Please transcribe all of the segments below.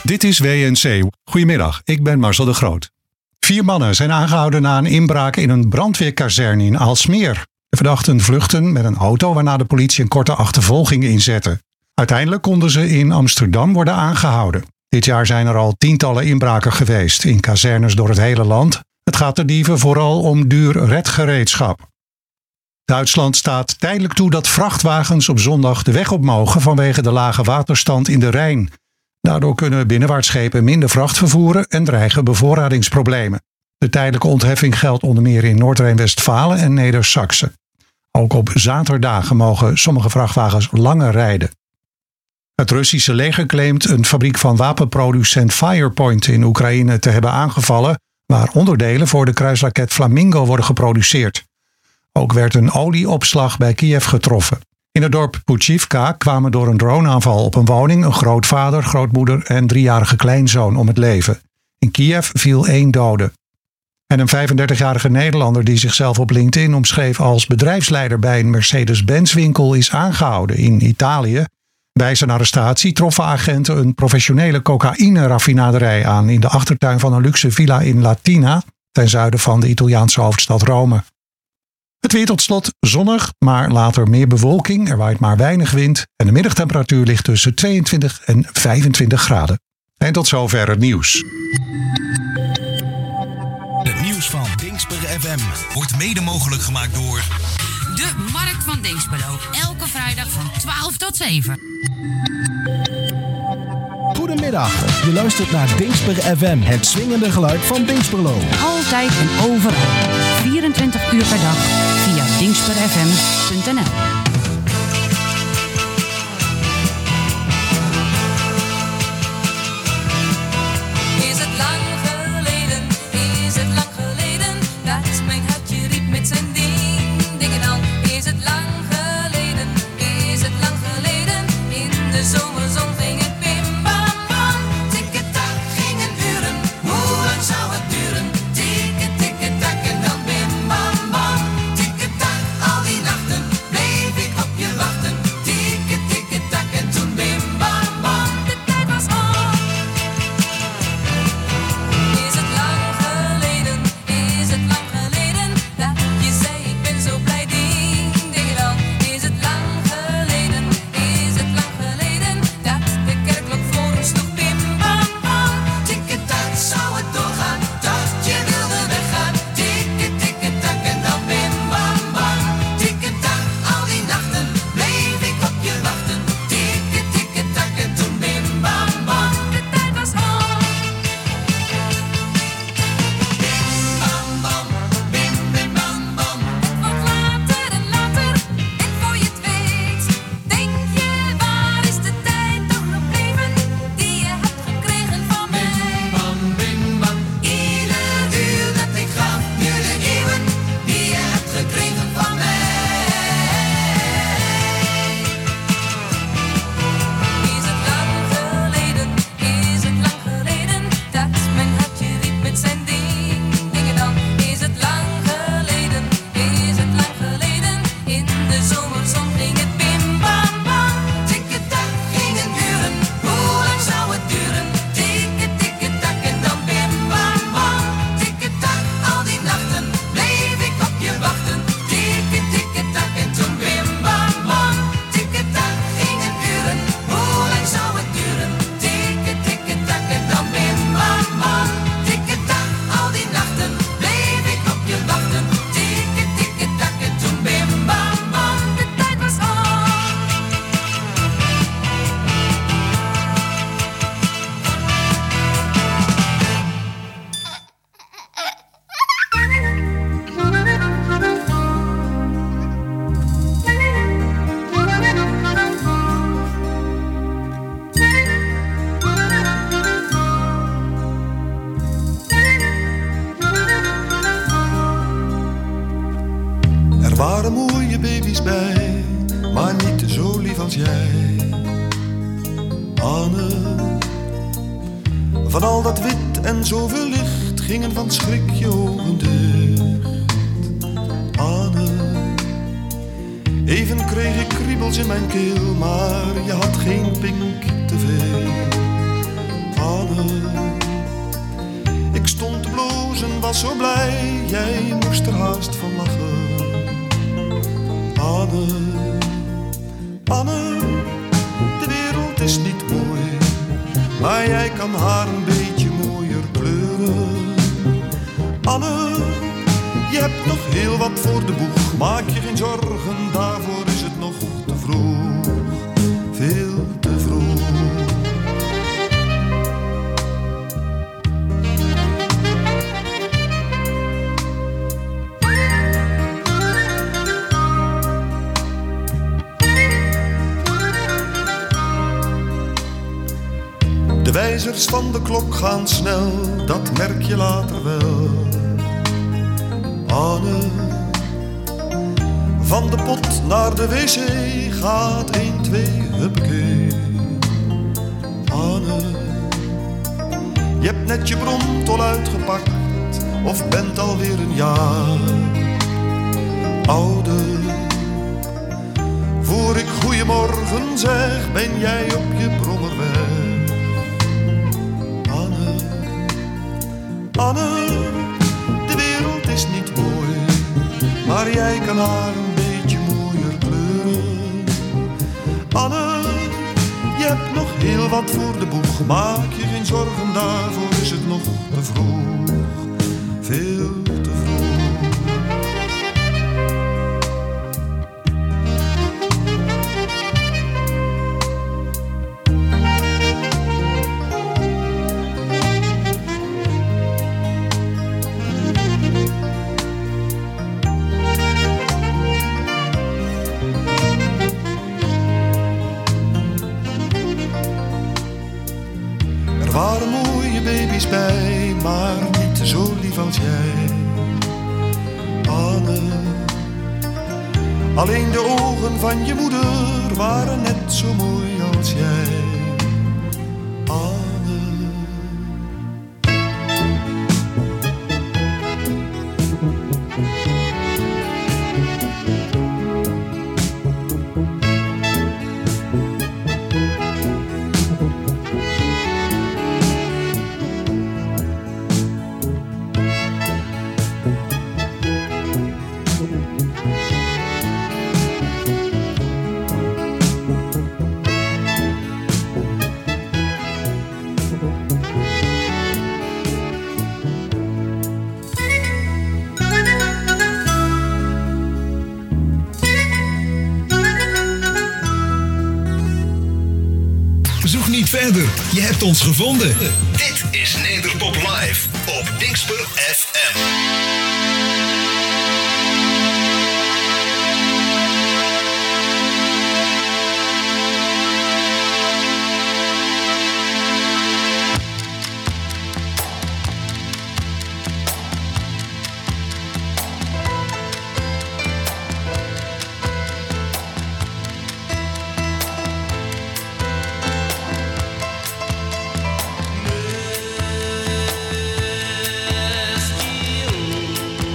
Dit is WNC. Goedemiddag, ik ben Marcel de Groot. 4 mannen zijn aangehouden na een inbraak in een brandweerkazerne in Aalsmeer. De verdachten vluchten met een auto waarna de politie een korte achtervolging inzette. Uiteindelijk konden ze in Amsterdam worden aangehouden. Dit jaar zijn er al tientallen inbraken geweest in kazernes door het hele land. Het gaat de dieven vooral om duur redgereedschap. Duitsland staat tijdelijk toe dat vrachtwagens op zondag de weg op mogen vanwege de lage waterstand in de Rijn. Daardoor kunnen binnenwaartschepen minder vracht vervoeren en dreigen bevoorradingsproblemen. De tijdelijke ontheffing geldt onder meer in Noord-Rijn-Westfalen en Neder-Saxe. Ook op zaterdagen mogen sommige vrachtwagens langer rijden. Het Russische leger claimt een fabriek van wapenproducent Firepoint in Oekraïne te hebben aangevallen, waar onderdelen voor de kruisraket Flamingo worden geproduceerd. Ook werd een olieopslag bij Kiev getroffen. In het dorp Puchivka kwamen door een droneaanval op een woning een grootvader, grootmoeder en 3-jarige kleinzoon om het leven. In Kiev viel 1 dode. En een 35-jarige Nederlander die zichzelf op LinkedIn omschreef als bedrijfsleider bij een Mercedes-Benz winkel is aangehouden in Italië. Bij zijn arrestatie troffen agenten een professionele cocaïne-raffinaderij aan in de achtertuin van een luxe villa in Latina, ten zuiden van de Italiaanse hoofdstad Rome. Het weer tot slot zonnig, maar later meer bewolking. Er waait maar weinig wind en de middagtemperatuur ligt tussen 22 en 25 graden. En tot zover het nieuws. Het nieuws van Dingsper FM wordt mede mogelijk gemaakt door de Markt van Dingsperlo. Elke vrijdag van 12 tot 7. Goedemiddag, je luistert naar Dingsper FM, het swingende geluid van Dingsperlo. Altijd en overal. 24 uur per dag via dingsperfm.nl. Is het lang geleden, is het lang geleden, dat mijn hartje riep met zijn dingen dan. Is het lang geleden, is het lang geleden, in de zomerzon ging het bim bam bam. Tikketak gingen uren, hoe lang zou het duren? Tikketak en dan bim bam bam. Tikketak, al die nachten bleef ik op je wachten. Tikketak en toen bim bam bam. De tijd was om. Is het lang geleden, is het lang geleden, dat je zei ik ben zo blij ding dan. Is het lang geleden, is het lang geleden, dat de kerkklok voor ons sloeg bim bam bam. Tikketak, zou het doorgaan, dat je wilde weggaan. Tikketak en dan bim bam bam. Tikketak, al die nachten bleef ik op je wachten. Tikketak en toen bim bam bam. De tijd was om. Bam bam, bim bim bam bam. Het wordt later en later, en voor je het weet, denk je waar is de tijd toch gebleven die je hebt gekregen van mij? Bam bim bam, ieder uur dat ik gaf, duurde eeuwen die je hebt gekregen van mij. Is het lang geleden, is het lang geleden, dat mijn hartje riep met zijn dingen dan. Is het lang geleden, is het lang geleden, in de zomerzon ging het bim bam bam. Tikketak gingen uren, hoe lang zou het duren? Tikketak en dan bim bam bam. Tikketak, al die nachten bleef ik op je wachten. Tikketak en toen bim bam bam. Tikketak gingen uren, hoe lang zou het duren? Tikketak en dan bim bam bam. Tikketak, al die nachten bleef ik op je wachten. Tikketak en toen bim bam bam. De tijd was om. Er waren mooie baby's bij, maar niet zo lief als jij. Anne, van al dat wit en zoveel licht gingen van schrik je ogen dicht. Anne, even kreeg ik kriebels in mijn keel, maar je had geen pink te veel. Anne, Anne, ik stond te blozen, was zo blij, jij moest er haast van lachen. Anne, Anne, de wereld is niet mooi, maar jij kan haar een beetje mooier kleuren. Anne, je hebt nog heel wat voor de boeg, maak je geen zorgen, daarvoor is het nog te vroeg, veel te vroeg. De wijzers van de klok gaan snel, dat merk je later wel. Anne, van de pot naar de wc gaat 1, 2, huppakee. Anne, je hebt net je bromtol uitgepakt of bent alweer een jaar ouder. Voor ik goeiemorgen zeg, ben jij op je brommer weg. Anne, Anne, de wereld is niet mooi, maar jij kan haar een beetje mooier kleuren. Anne, je hebt nog heel wat voor de boeg, maak je geen zorgen, daarvoor is het nog te vroeg, veel te vroeg. Er waren mooie baby's bij, maar niet zo lief als jij. Anne, alleen de ogen van je moeder waren net zo mooi als jij. Anne. Zoek niet verder, je hebt ons gevonden. Dit is Nederpop Live op Dingsper FM. Neste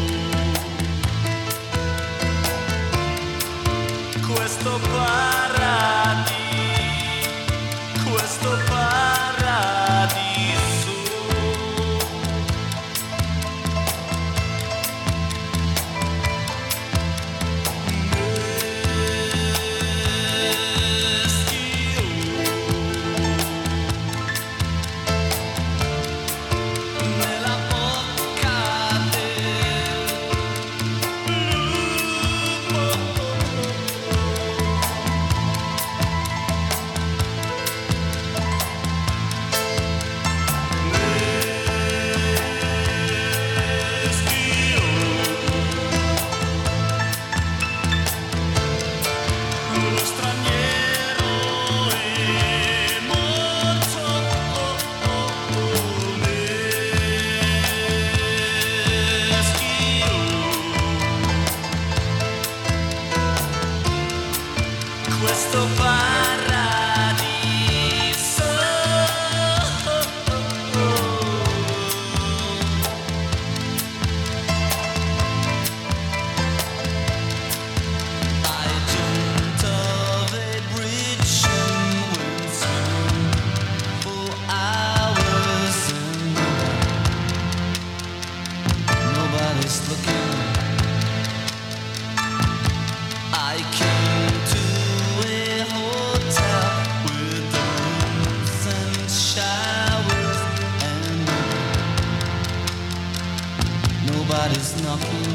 Somebody's knocking.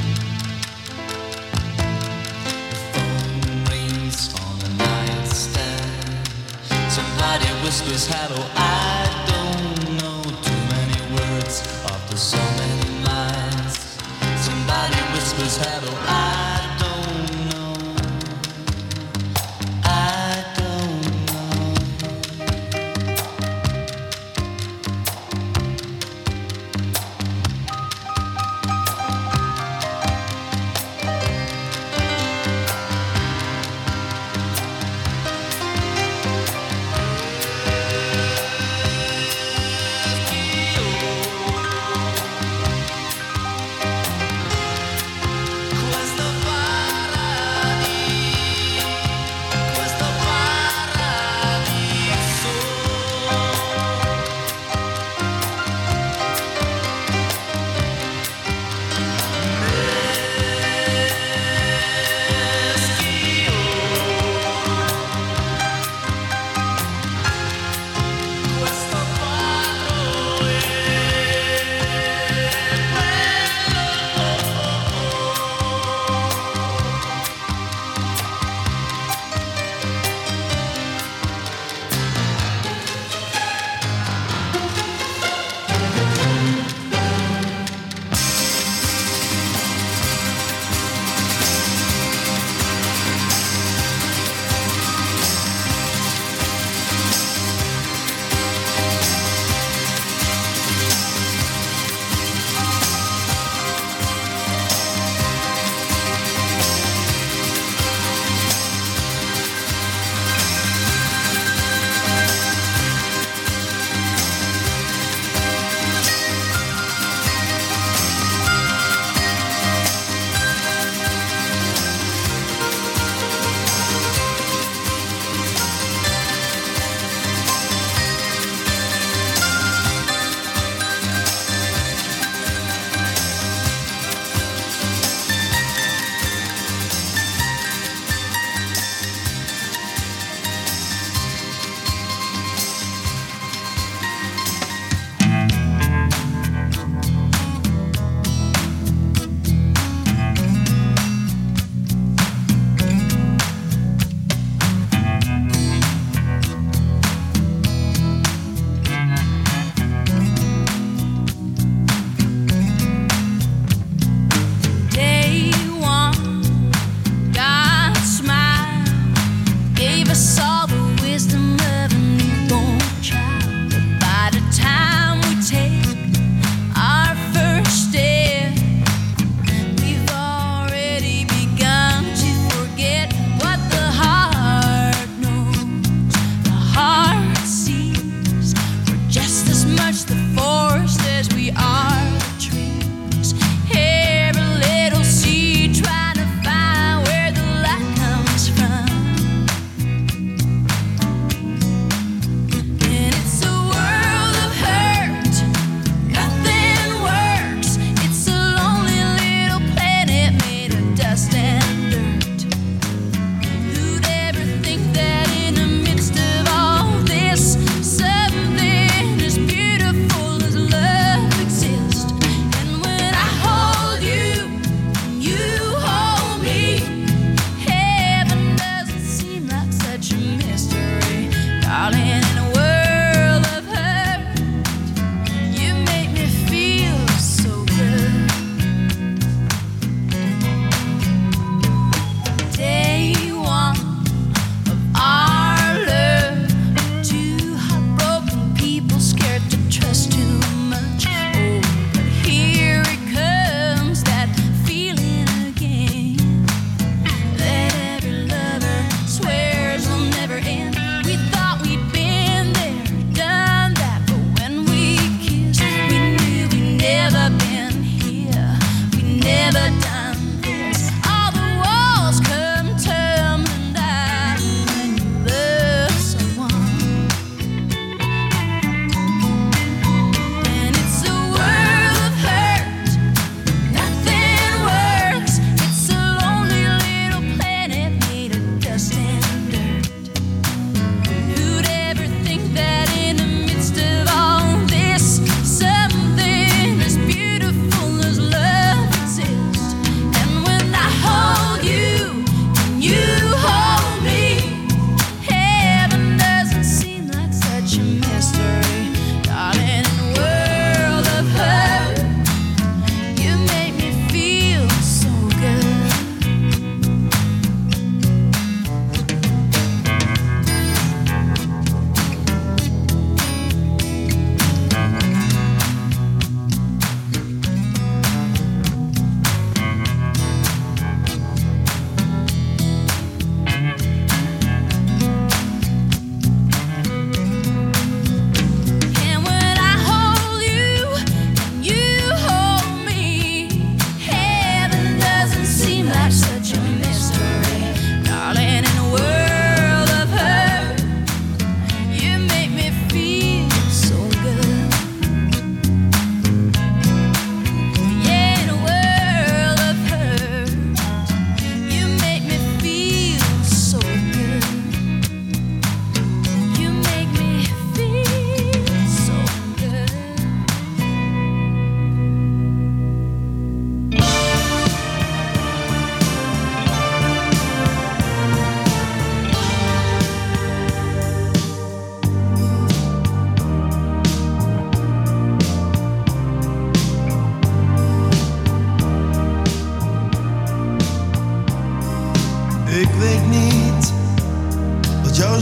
The phone rings on the nightstand. Somebody whispers hello. I don't know too many words after so many lines. Somebody whispers hello. I don't know. I don't know.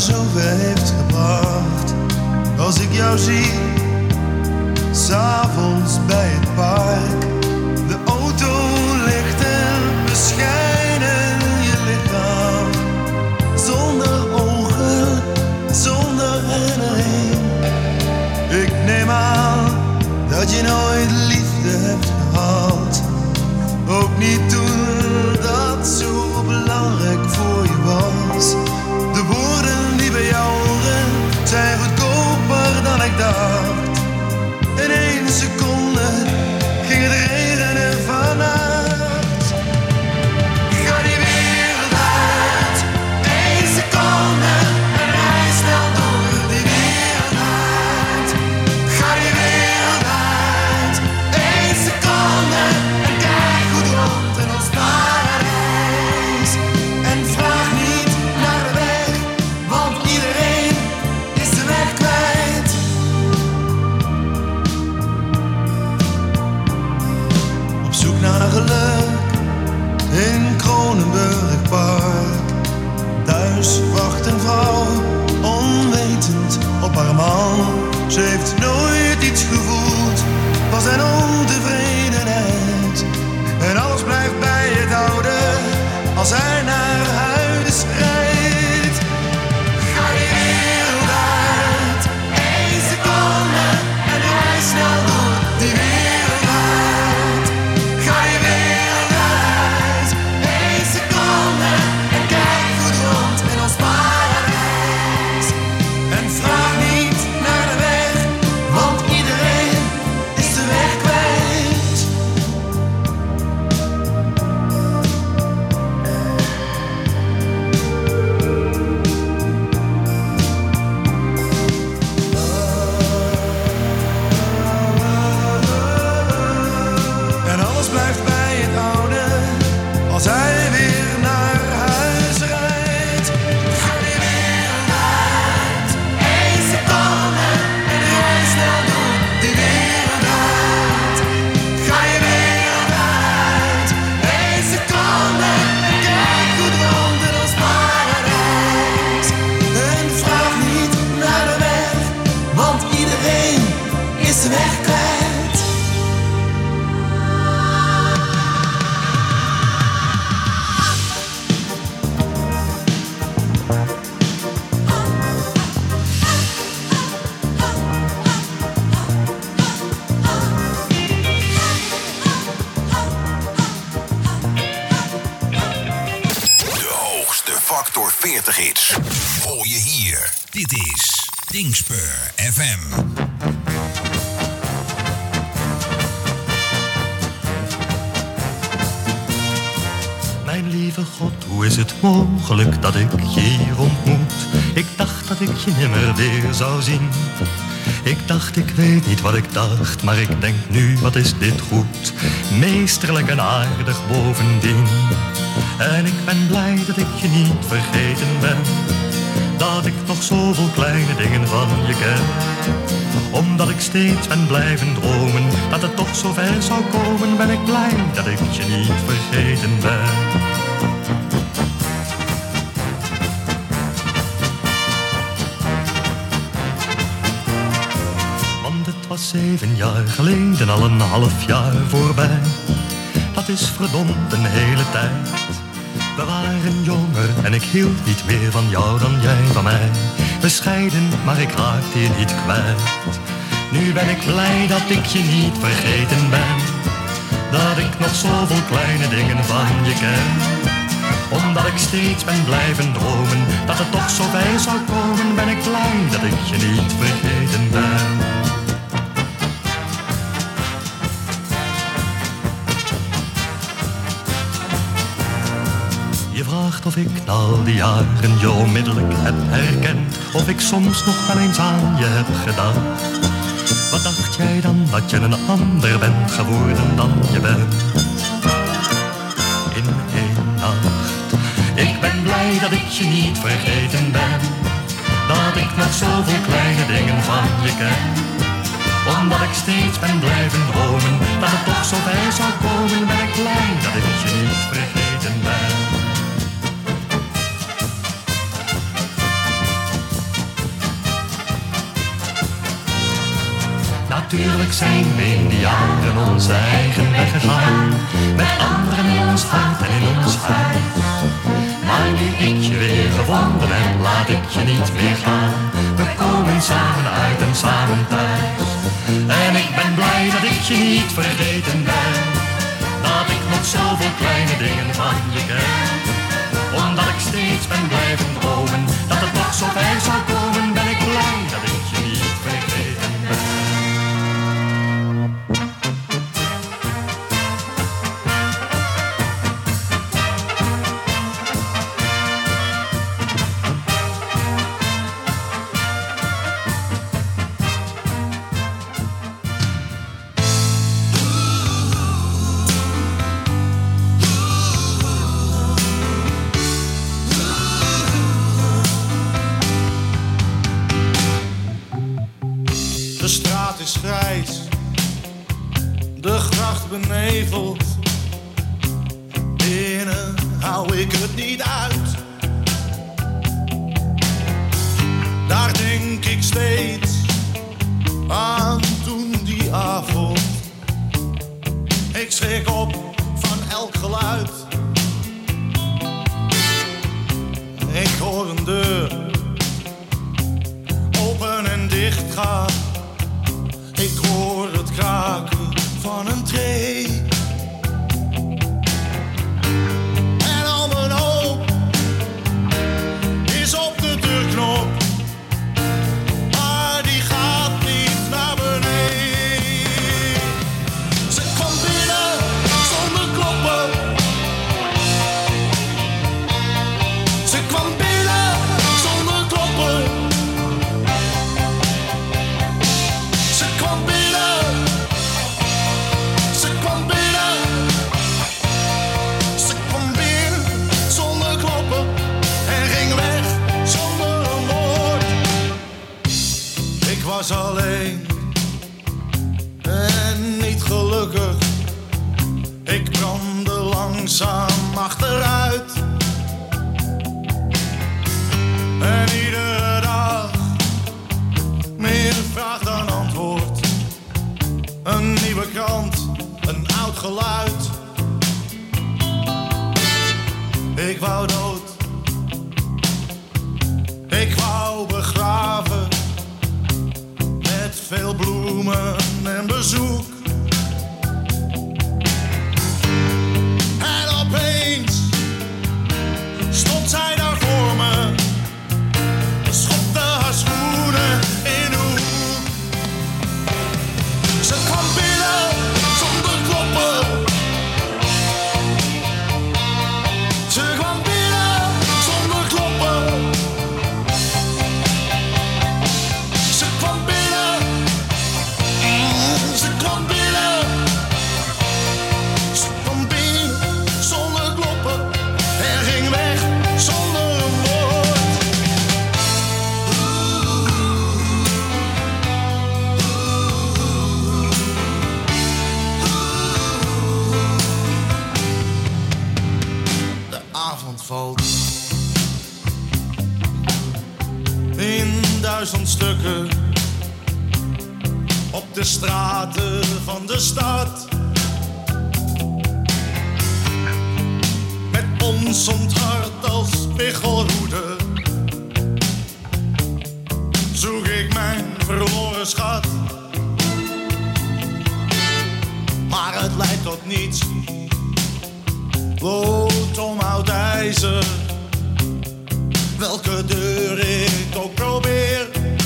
zover heeft gebracht. Als ik jou zie, 's avonds bij het park. De auto ligt en beschijnen je lichaam. Zonder ogen, zonder herinnering. Ik neem aan dat je nooit liefde hebt gehad. Ook niet toen dat zo belangrijk voor je was. De woorden die bij jou horen zijn goedkoper dan ik dacht. In 1 seconde ging het regenen vannacht. Ga die wereld uit, 1 seconde en rij snel door die wereld uit. Ga die wereld uit, 1 seconde en kijk goed rond in ons paradijs. En vraag niet naar de weg, want iedereen is de weg kwijt. Op zoek naar geluk in Kronenburg Park. Thuis wacht een vrouw, onwetend op haar man. Ze heeft nooit iets gevoeld van zijn ontevredenheid. En alles blijft bij het oude als hij naar huis rijdt. Ga die wereld uit, 1 seconde en rij snel door die wereld uit. Ga die wereld uit, 1 seconde en kijk goed rond in ons paradijs. En vraag niet naar de weg, want iedereen is de weg kwijt. En alles blijft bij het oude als hij weer naar huis rijdt. Ga die wereld uit, 1 seconde en rij snel door die wereld uit. Ga je wereld uit, 1 seconde en kijk goed rond in ons paradijs. En vraag niet naar de weg, want iedereen is de weg kwijt. De hoogste Factor 40 hits hoor je hier. Dit is Dingspur FM. Mijn lieve God, hoe is het mogelijk dat ik je hier ontmoet? Ik dacht dat ik je nimmer weer zou zien. Ik dacht, ik weet niet wat ik dacht, maar ik denk nu, wat is dit goed? Meesterlijk en aardig bovendien. En ik ben blij dat ik je niet vergeten ben. Dat ik nog zoveel kleine dingen van je ken. Omdat ik steeds ben blijven dromen dat het toch zo ver zou komen, ben ik blij dat ik je niet vergeten ben. Want het was 7 jaar geleden, al een half jaar voorbij. Dat is verdomd een hele tijd. We waren jonger en ik hield niet meer van jou dan jij van mij. Bescheiden, maar ik raakte je niet kwijt. Nu ben ik blij dat ik je niet vergeten ben. Dat ik nog zoveel kleine dingen van je ken. Omdat ik steeds ben blijven dromen dat het toch zo bij zou komen, ben ik blij dat ik je niet vergeten ben. Je vraagt of ik na al die jaren je onmiddellijk heb herkend, of ik soms nog wel eens aan je heb gedacht. Wat dacht jij dan, dat je een ander bent geworden dan je bent? In 1 nacht. Ik ben blij dat ik je niet vergeten ben. Dat ik nog zoveel kleine dingen van je ken. Omdat ik steeds ben blijven dromen dat het toch zo bij zou komen, ben ik blij dat ik je niet vergeten ben. Natuurlijk zijn we in die jaren onze eigen weg gegaan, met anderen in ons hart en in ons huis. Maar nu ik je weer gevonden heb, laat ik je niet meer gaan. We komen samen uit en samen thuis. En ik ben blij dat ik je niet vergeten ben, dat ik nog zoveel kleine dingen van je ken. Omdat ik steeds ben blijven dromen, dat het toch zo ver zou komen, ben ik blij dat ik je niet vergeten ben. De straat is grijs, de gracht beneveld. Binnen hou ik het niet uit. Daar denk ik steeds aan toen die avond. Ik schrik op van elk geluid. Ik hoor een deur open en dicht gaan. Ik hoor het kraken van een tree. En al mijn hoop is op de deurknop, maar die gaat niet naar beneden. Ze kwam binnen zonder kloppen. Ze kwam binnen zonder kloppen. Ze kwam binnen. Ze kwam binnen. Ze kwam binnen zonder kloppen en ging weg zonder een woord. Ik was alleen en niet gelukkig. Ik brandde langzaam achteruit. En iedere dag meer vraag dan antwoord. Een nieuwe krant, een oud geluid. Ik wou dood. Ik wou begraven. Met veel bloemen en bezoek. En opeens stond zij daar voor me. Schopte haar schoenen in de hoek. Ze kwam binnen zonder kloppen. Ze kwam binnen zonder kloppen. Ze kwam binnen. Ze kwam binnen. Ze kwam binnen zonder kloppen en ging weg zonder een woord. De avond valt in 1000 stukken op de straten van de stad. Met ons onthart als spiegelhoede zoek ik mijn verloren schat. Maar het leidt tot niets. Lood om oud ijzer, welke deur ik ook probeer.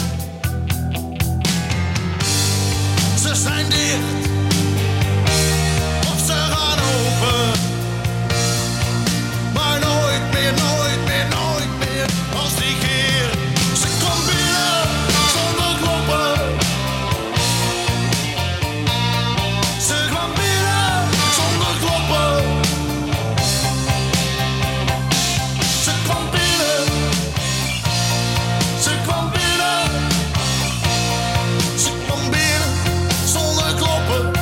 Ze zijn dicht, of ze gaan open. Maar nooit meer, nooit meer, nooit meer als die keer. Ze kwam binnen zonder kloppen. Ze kwam binnen zonder kloppen. Ze kwam binnen. Ze kwam binnen. Ze kwam binnen zonder kloppen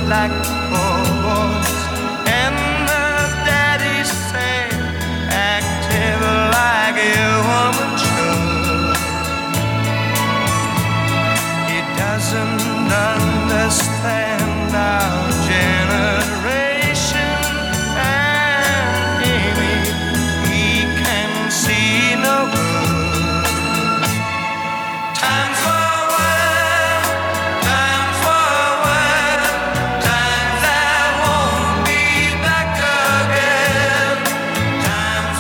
like boys, and the daddies say, active like a woman should. He doesn't understand our generation, and maybe he can see no good. Times forward, times forward, times that won't be back again. Times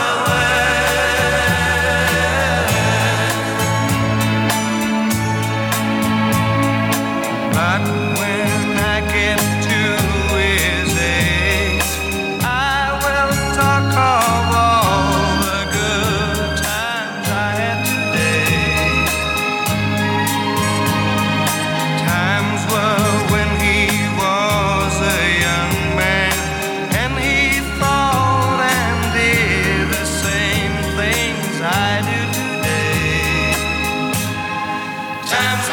but when I get to his age, I will talk of all the good times I had today. Times were when he was a young man, and he thought and did the same things I do today. Times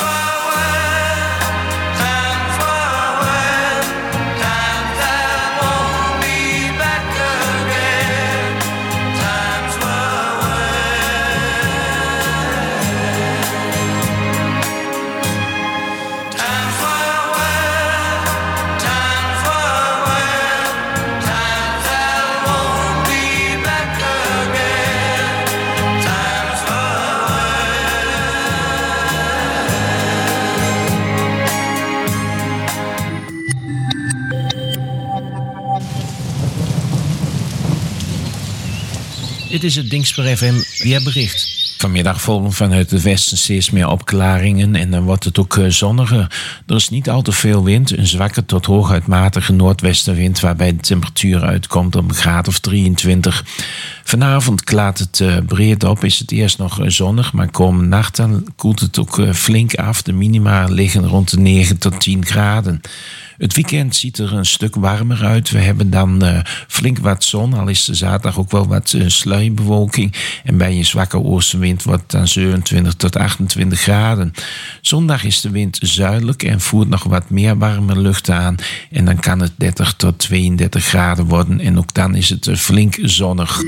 Dit is het Dingsper FM weerbericht. Vanmiddag volgen vanuit het westen steeds meer opklaringen en dan wordt het ook zonniger. Er is niet al te veel wind, een zwakke tot hooguit matige noordwestenwind waarbij de temperatuur uitkomt op een graad of 23. Vanavond klaart het breed op, is het eerst nog zonnig, maar komende nacht dan koelt het ook flink af. De minima liggen rond de 9 tot 10 graden. Het weekend ziet er een stuk warmer uit. We hebben dan flink wat zon, al is de zaterdag ook wel wat sluierbewolking. En bij een zwakke oostenwind wordt het dan 27 tot 28 graden. Zondag is de wind zuidelijk en voert nog wat meer warme lucht aan. En dan kan het 30 tot 32 graden worden. En ook dan is het flink zonnig.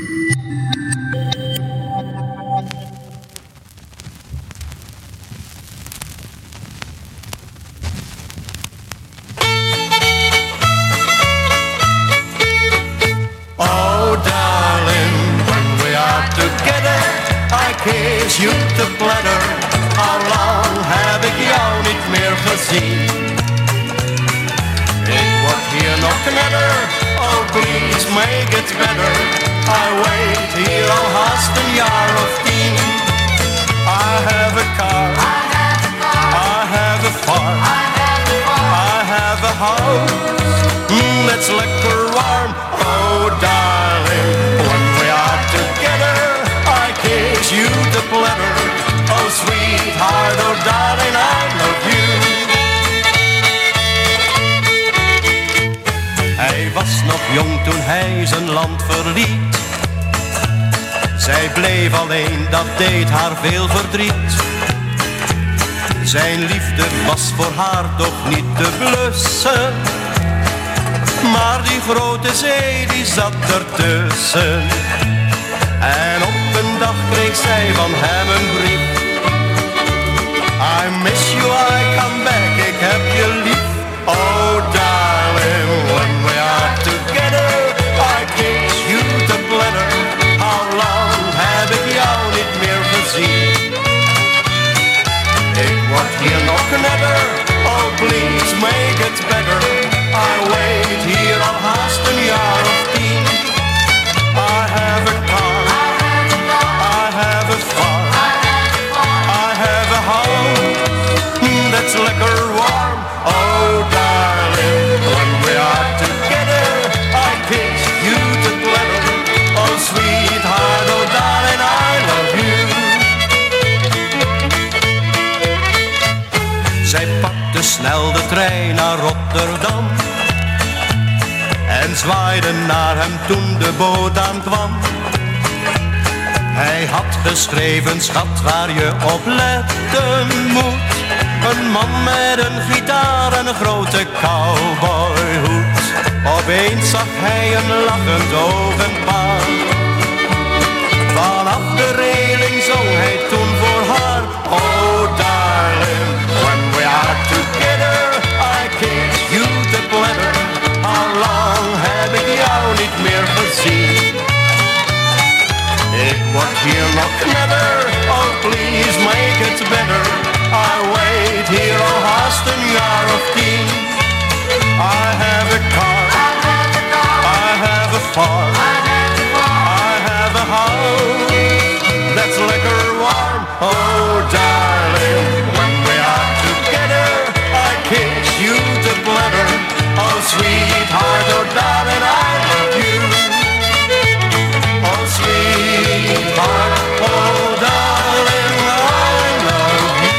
Kies je te platter, al lang heb ik jou niet meer gezien. Ik word hier nog knetter, oh please make it better. I wait hier al haast een jaar of 10. I have a car, I have a farm, I have a house, that's lekker warm. Oh darling, when we are together, kiss you the platter, oh sweetheart, oh darling, I love you. Hij was nog jong toen hij zijn land verliet. Zij bleef alleen, dat deed haar veel verdriet. Zijn liefde was voor haar toch niet te blussen, maar die grote zee die zat ertussen. En op een dag kreeg zij van hem een brief. I miss you, I come back, ik heb je lief. Oh darling, when we are together, I kiss you the platter. How long heb ik jou niet meer gezien? Ik word hier nog knetter, oh please make it better. I wait hier al haast een jaar of 10. I have a car, I have a farm, I have a house that's lekker warm. Oh darling, when we are together, I kiss you to platter. Oh sweetheart, oh darling, I love you. Zij pakte snel de trein naar Rotterdam en zwaaide naar hem toen de boot aankwam. Hij had geschreven, schat, waar je op letten moet. Een man met een gitaar en een grote cowboyhoed. Opeens zag hij een lachend ogenpaar. Vanaf de reling zong hij toen voor haar. Oh darling, when we are together, I kiss you the bladder. How long heb ik jou niet meer gezien? Ik word hier nog knetter, oh please make it better. I wait here al haast een jaar of 10. I have a car, I have a farm, I have a house that's lekker warm. Oh darling, when we are together, I kiss you the bladder. Oh sweetheart, oh darling, I love you. Oh sweetheart, oh darling, I love you.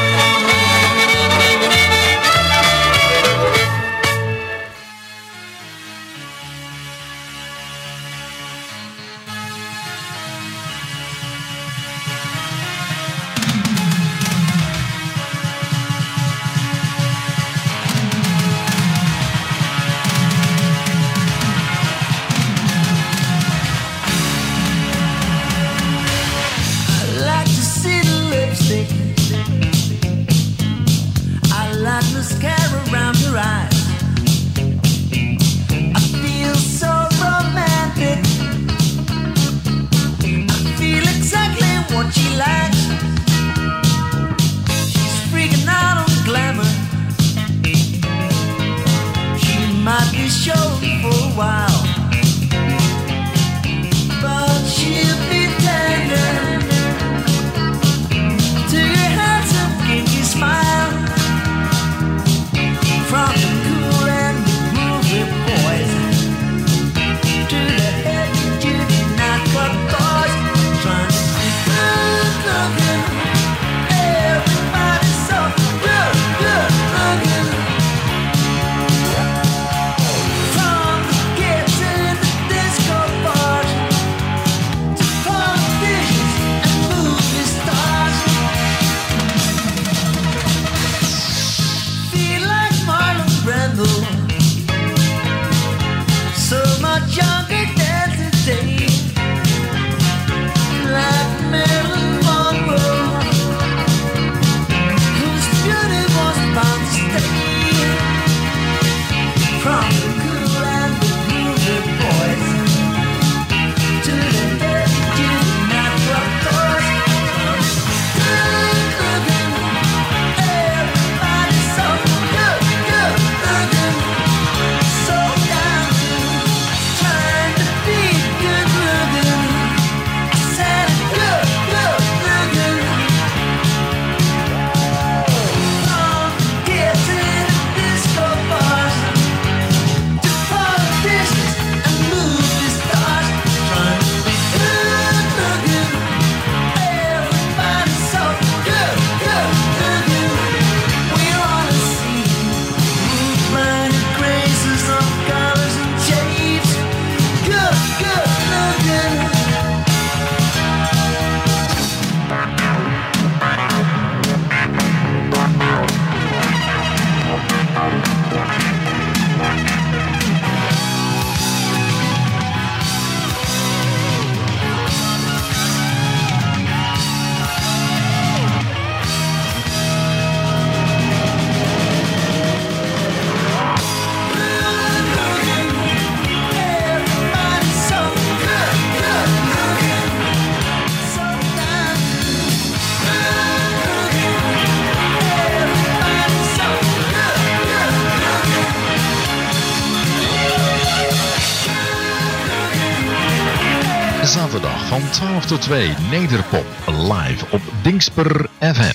Zaterdag van 12 tot 2 Nederpop live op Dingsper FM.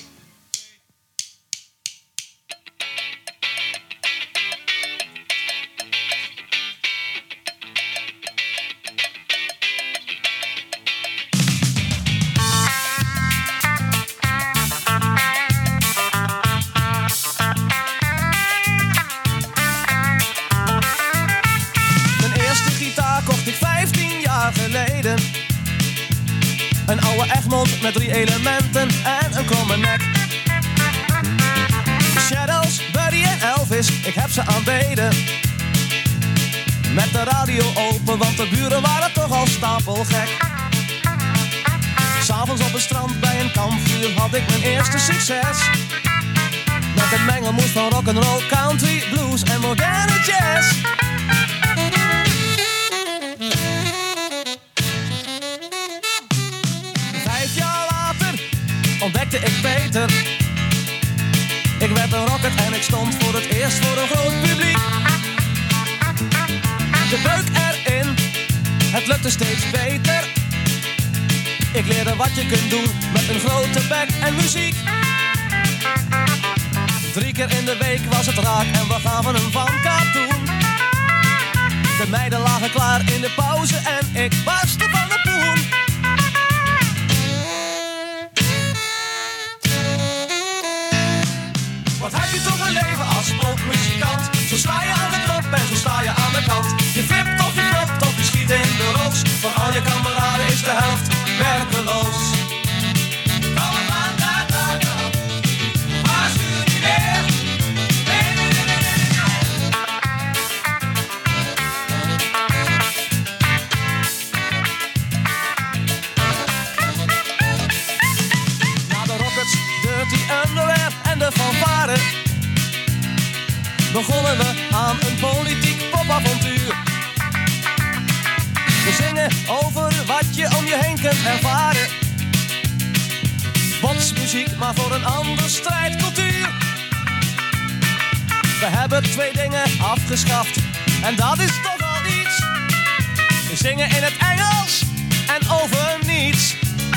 Een oude Egmond met 3 elementen en een kromme nek. Shadows, Buddy en Elvis, ik heb ze aanbeden. met de radio open, want de buren waren toch al stapelgek. 'S Avonds op het strand bij een kampvuur had ik mijn eerste succes. Met een mengelmoes van rock'n'roll, country, blues en moderne jazz. Ontdekte ik beter. Ik werd een rocket en ik stond voor het eerst voor een groot publiek. De beuk erin, het lukte steeds beter. Ik leerde wat je kunt doen met een grote bek en muziek. 3 keer in de week was het raak en we gaven hem van katoen. De meiden lagen klaar in de pauze en ik barstte van de poen. Wat heb je toch een leven als popmuzikant? Zo sta je aan de top en zo sta je aan de kant. Je flipt of je flopt of je schiet in de roos. Van al je kameraden is de helft werkeloos. Kom aan, maar stuur niet meer. Nee. Na de Rockets, Dirty Underwear en de fanfare begonnen we aan een politiek popavontuur. We zingen over wat je om je heen kunt ervaren. Botsmuziek, maar voor een ander strijdcultuur. We hebben 2 dingen afgeschaft en dat is toch al iets. We zingen in het Engels en over niets.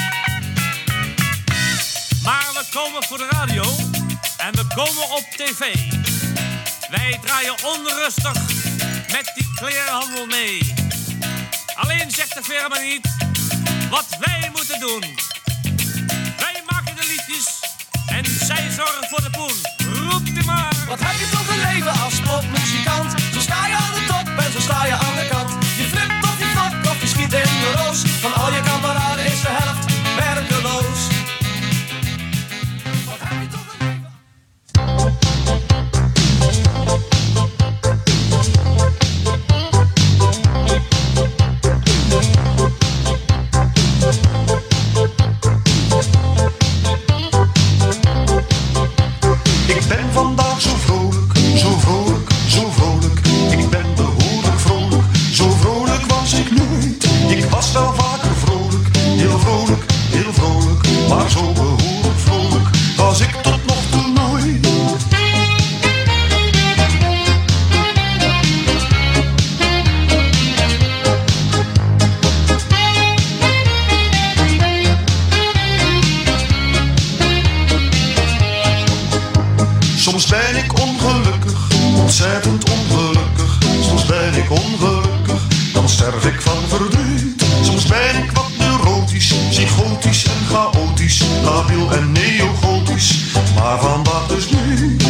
Maar we komen voor de radio en we komen op tv. Wij draaien onrustig met die klerenhandel mee. Alleen zegt de firma niet wat wij moeten doen. Wij maken de liedjes en zij zorgen voor de poen. Roep die maar. Wat heb je toch een leven als popmuzikant? Zo sta je aan de top en zo sta je aan de kant. Je flipt of je flapt of je schiet in de roos. Van al je kameraden is de helft werkeloos. Wat heb je toch een leven? Ik ben vandaag zo vrolijk, zo vrolijk, zo vrolijk. Ik ben behoorlijk vrolijk, zo vrolijk was ik nooit. Ik was wel vaker vrolijk, heel vrolijk, heel vrolijk. Maar zo behoorlijk vrolijk was ik tot nog toe nooit. Soms ben ik ongelukkig, ontzettend ongelukkig. Soms ben ik ongelukkig, dan sterf ik van verdriet. Soms ben ik wat neurotisch, psychotisch en chaotisch, labiel en neogotisch, maar vandaag dus niet.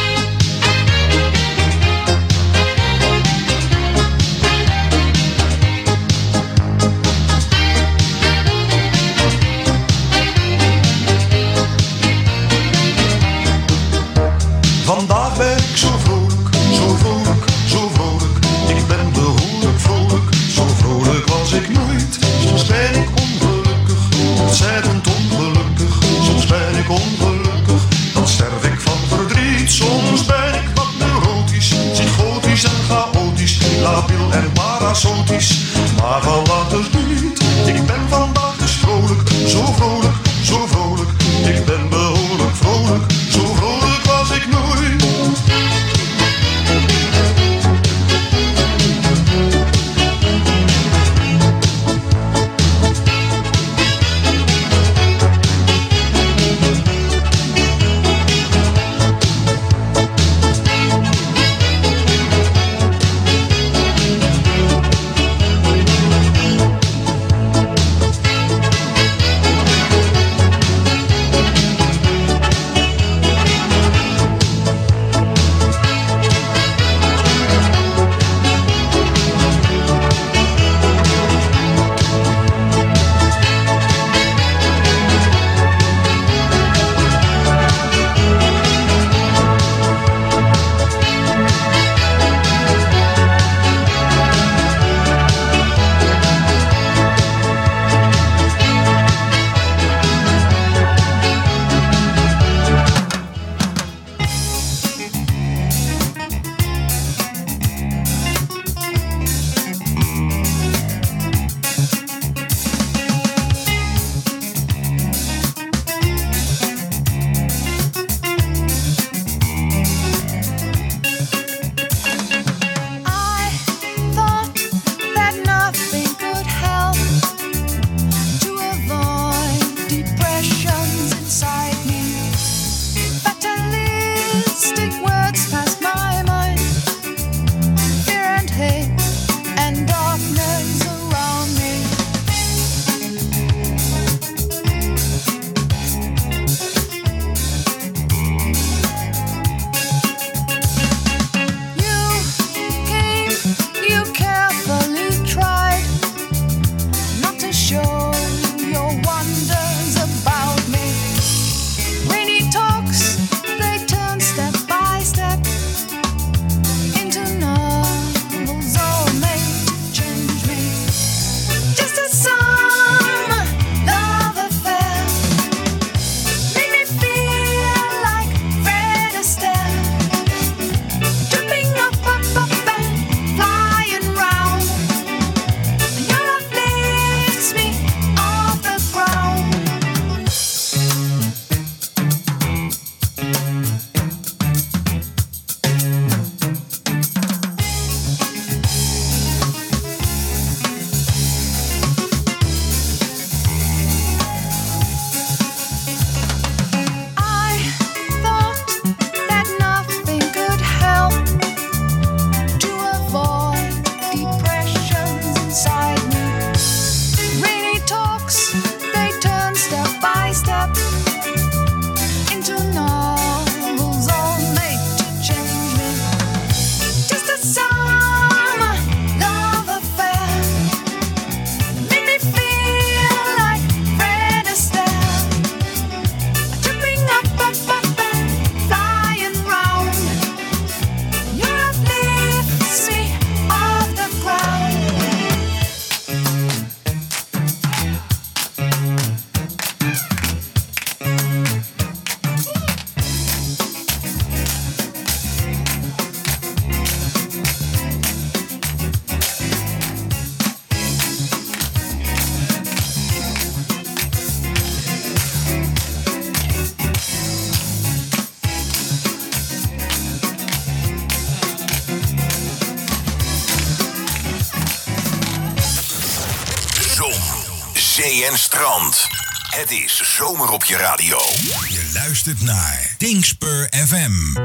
Vandaag ben ik zo vrolijk, zo vrolijk, zo vrolijk. Ik ben behoorlijk vrolijk, zo vrolijk was ik nooit. Soms ben ik ongelukkig, ontzettend ongelukkig. Soms ben ik ongelukkig, dan sterf ik van verdriet. Soms ben ik wat neurotisch, psychotisch en chaotisch, labiel en parasotisch, maar vandaag dus niet. Ik ben vandaag dus vrolijk, zo vrolijk, zo vrolijk. Ik ben behoorlijk vrolijk, zo vrolijk was ik nooit. zee en strand. Het is zomer op je radio. Je luistert naar Dingspur FM.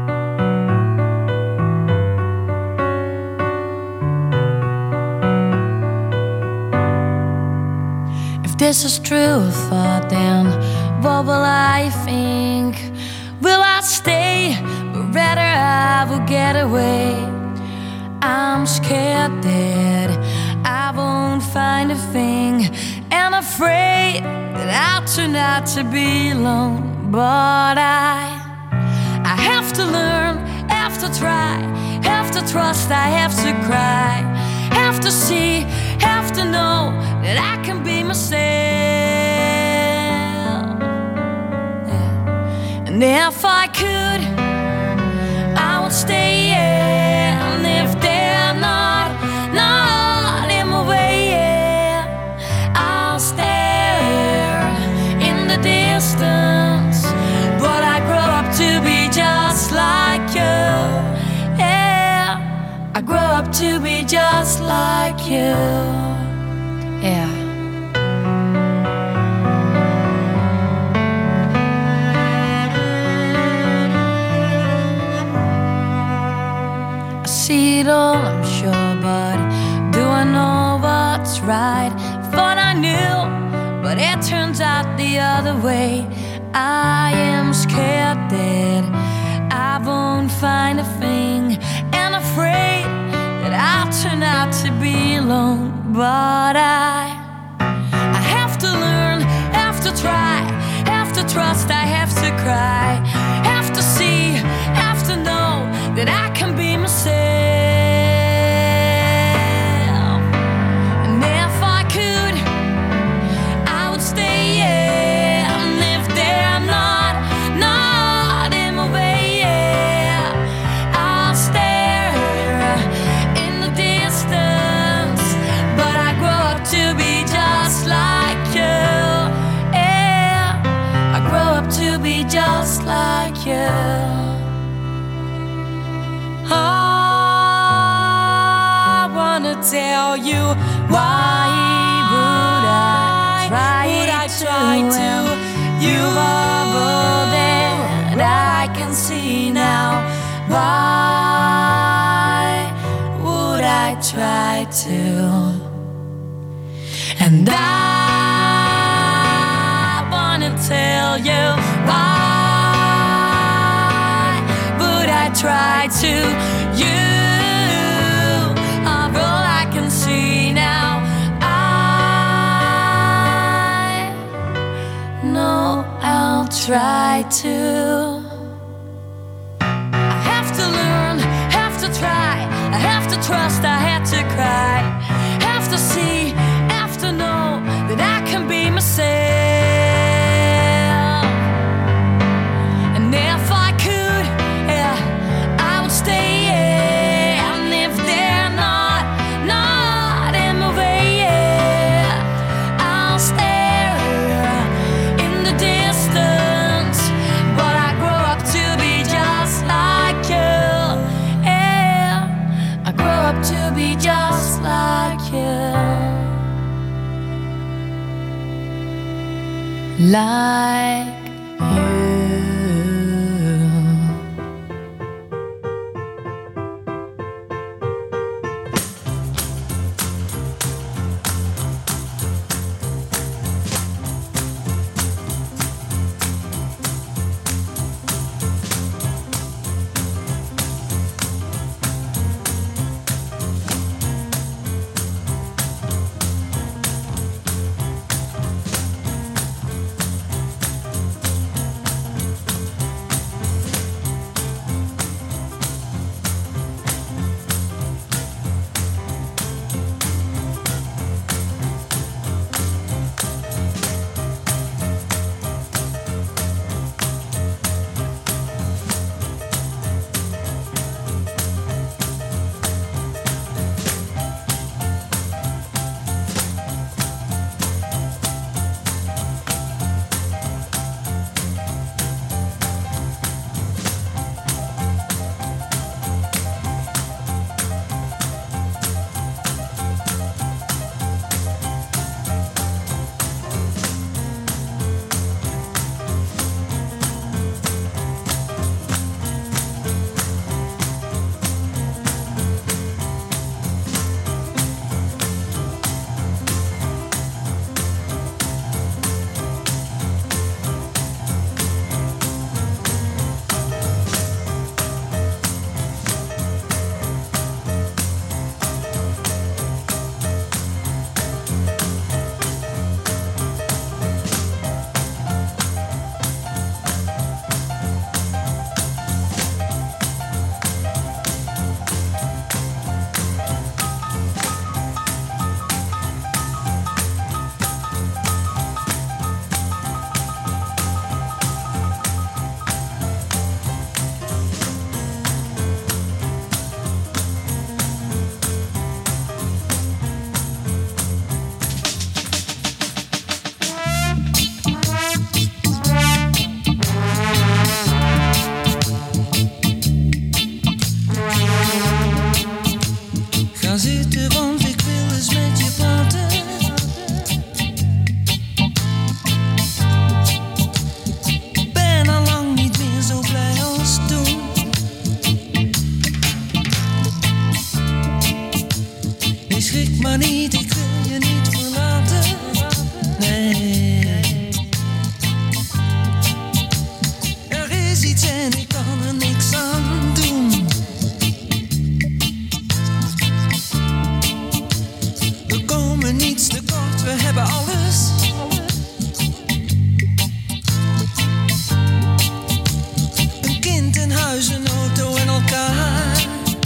If this is true thought, then what will I think? Will I stay? But rather I will get away. I'm scared that I won't find a thing, and afraid that I'll turn out to be alone. But I have to learn, have to try, have to trust, I have to cry, have to see, have to know that I can be myself. Yeah. And if I could, I would stay, yeah. And if they're not in my way, yeah, I'll stare in the distance. But I grow up to be just like you, yeah. I grow up to be just like you, yeah. See it all, I'm sure, but do I know what's right? Thought I knew, but it turns out the other way. I am scared that I won't find a thing, and afraid that I'll turn out to be alone. But I have to learn, have to try, have to trust, I have to cry, have to see, have to know that I can be myself. And if I could, I would stay, yeah. And if they're not in my way, yeah, I'll stare in the distance. But I grow up to be just like you, yeah. I grow up to be just like you. I wanna tell you, why would I try to? You are all that I can see now. Why would I try to? And I wanna tell you, why would I try to? You are all I can see now. I know I'll try to. I have to learn, have to try, I have to trust, I have to cry, have to see, have to know that I can be myself. And if I could, yeah, I would stay, yeah. And if they're not in my way, yeah, I'll stare in the distance. But I grow up to be just like you, yeah. I grow up to be just like you, like you. maar niet, ik wil je niet verlaten. Nee. Er is iets en ik kan er niks aan doen. We komen niets tekort, we hebben alles. Een kind, een huis, een auto en elkaar.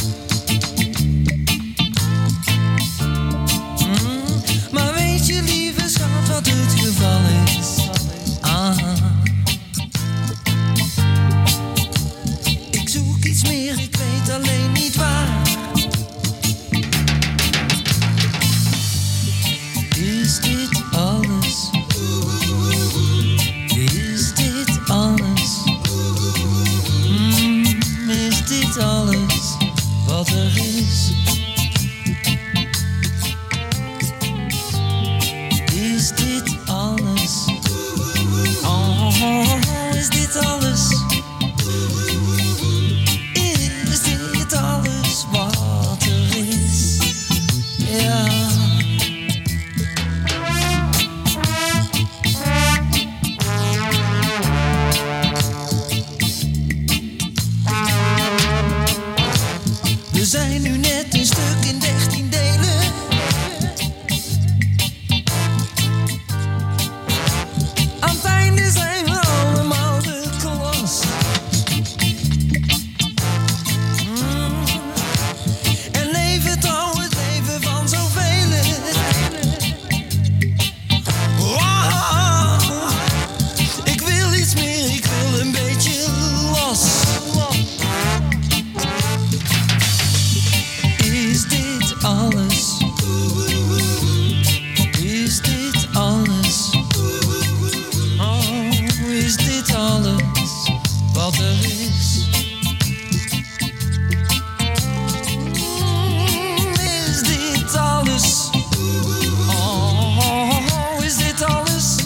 Maar weet je, lieve schat, wat het geval is? Ik zoek iets meer, ik weet alleen niet waar. Is dit alles? Is dit alles? Is dit alles wat er is? Is dit alles? Oh, is dit alles? Is dit alles wat er is? Ja. We zijn nu net een stuk in 13 delen. Aan het einde zijn we allemaal de klas. En leven trouw het leven van zoveel. Wow. Ik wil iets meer, ik wil een beetje los. Is dit alles? Is dit alles? Oh, is dit alles wat er is? Is dit alles? Oh, is dit alles?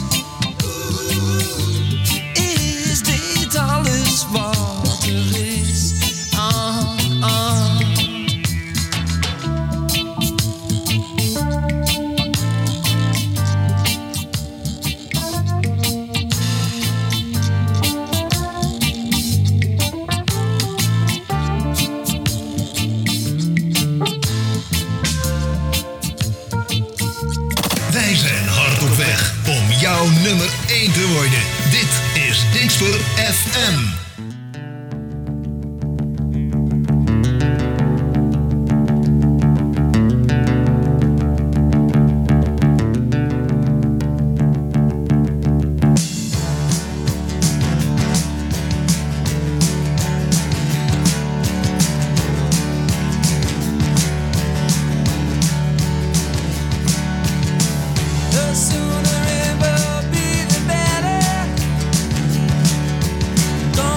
Is dit alles wat er is? Wij zijn hard op weg om jouw nummer 1 te worden. Dit is Dingsper FM. The sooner it will be, the better.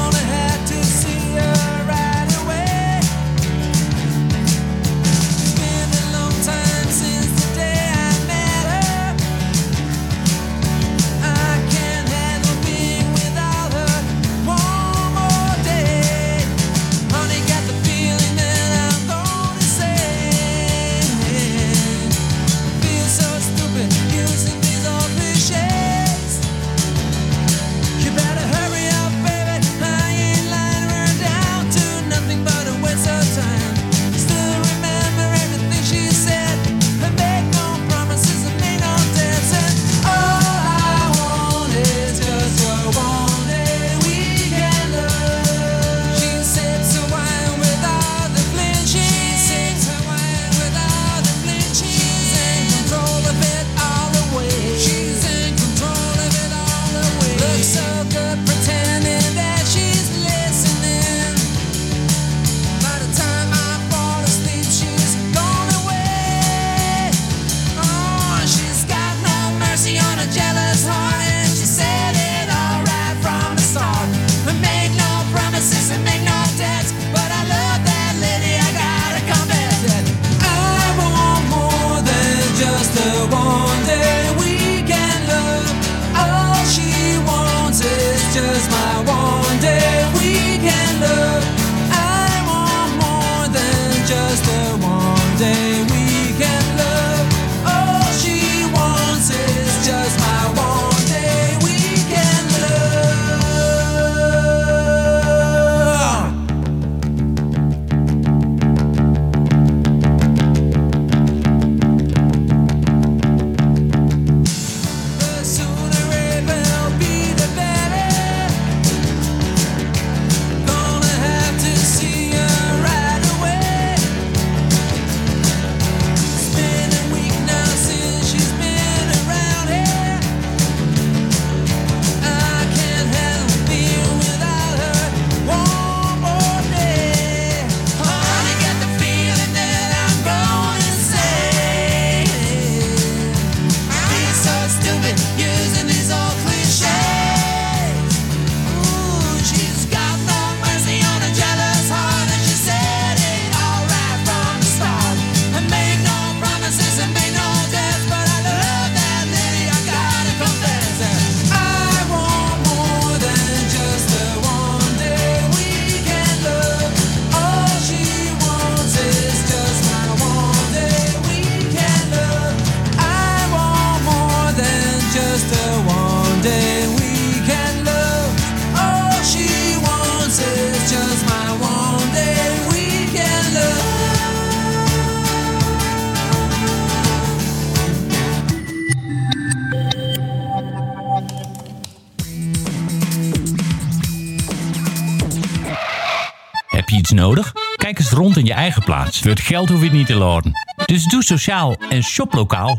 iets nodig? Kijk eens rond in je eigen plaats. Voor het geld hoef je het niet te laden. Dus doe sociaal en shop lokaal.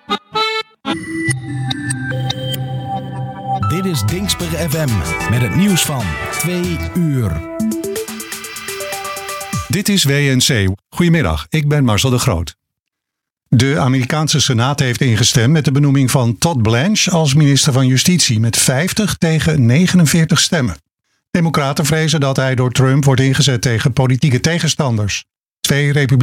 Dit is Dingsper FM met het nieuws van 2 uur. Dit is WNC. Goedemiddag, ik ben Marcel de Groot. De Amerikaanse Senaat heeft ingestemd met de benoeming van Todd Blanche als minister van Justitie met 50 tegen 49 stemmen. Democraten vrezen dat hij door Trump wordt ingezet tegen politieke tegenstanders. 2 republikeinen